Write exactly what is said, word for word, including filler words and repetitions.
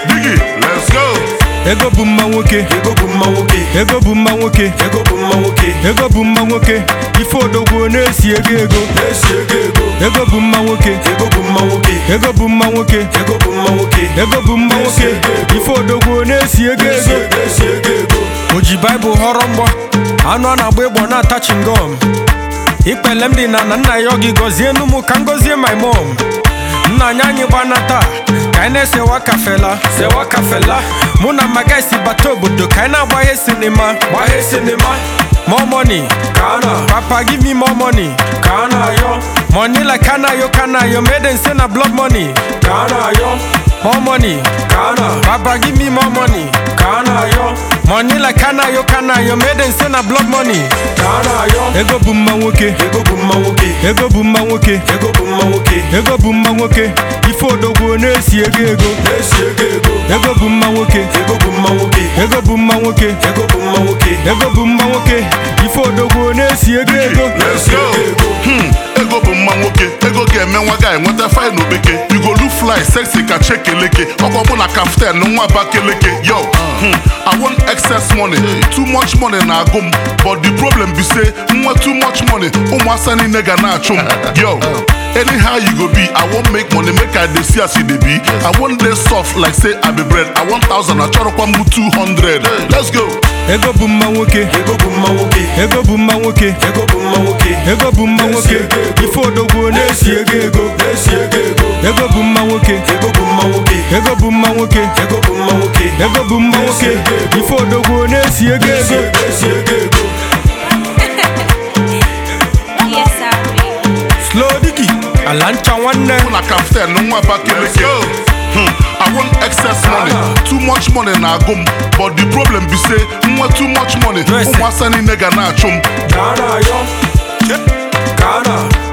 Diggy, let's go. Ego bụ mma nwoke, ego bụ mma nwoke, ego bụ mma nwoke, ego bụ mma nwoke, ego bụ mma nwoke. Ife odogwu na-esi ego ego, na-esi ego ego, ego bụ mma nwoke, ego bụ mma nwoke, ego bụ mma nwoke, ego bụ mma nwoke, ego bụ mma nwoke. Ife odogwu na-esi ego ego, na-esi ego ego. o ji Baịbụl họrọ mgbọ, anụ a na-agba ịgbọ na-ata chingom. Ikpele m dị na na nna ya gị gọzie n'ụmụ ka m gọzie my mom. Nna anya anyị gbanata ka anyị na-esewa kafela, sewa kafela. Mụ na maga si bata obodo ka anyị na-agbaghe sinima, gbaghe sinima. More money, Kana. Papa give me more money, Kana yo. Money like Kana yo, Kana yo. Made in say na blood money, Kana yo. More money, Kana. Papa give me more money, Kana yo. Money like Kana yo, Kana yo. Made in say na blood money, Kana yo. Ego bụ mma nwoke, ego bụ mma nwoke, ego bụ mma nwoke, ego bụ mma nwoke, ego bụ mma nwoke. Ife odogwu na-esi ego ego, na-esi ego ego. ego bụ mma nwoke, ego bụ mma nwoke, ego bụ mma nwoke, ego bụ mma nwoke, ego bụ mma nwoke. Ife odogwu na-esi ego ego. Let's go. Hmm, ego bụ mma nwoke, ego ga-eme nwa ga enweta fine obeke. You go look fly, sexy ka chekeleke. Ọkwa mụ na kaftan nwa Abakeleke. Yo, hmm, I want excess money, too much money na agụ m. But the problem be say, nwa too much money, ụmụasa niile ga na-achụ m. Yo, anyhow you go be, I won't make money, make I dey see as you dey be. I want dey soft like say I be bread. I want thousand, achọrọkwa m two hundred. Let's go. Ego bụ mma nwoke, ego bụ mma nwoke, ego bụ mma nwoke, ego bụ mma nwoke, ego bụ mma nwoke. Ife odogwu na-esi ego ego, na-esi ego ego. ego bụ mma nwoke, ego bụ mma nwoke, ego bụ mma nwoke, ego bụ mma nwoke, ego bụ mma nwoke. Ife odogwu na-esi ego ego. na-esi ego ego. Yes, sorry. Slow Diggy, ala ncha nwanne. Mụ na kaftan nwa Abakeleke. Hmm, I want excess money, too much money na agụ m. But the problem be say, nwa too much money, ụmụasa niile ga na-achụ m. Kana yo, Kana.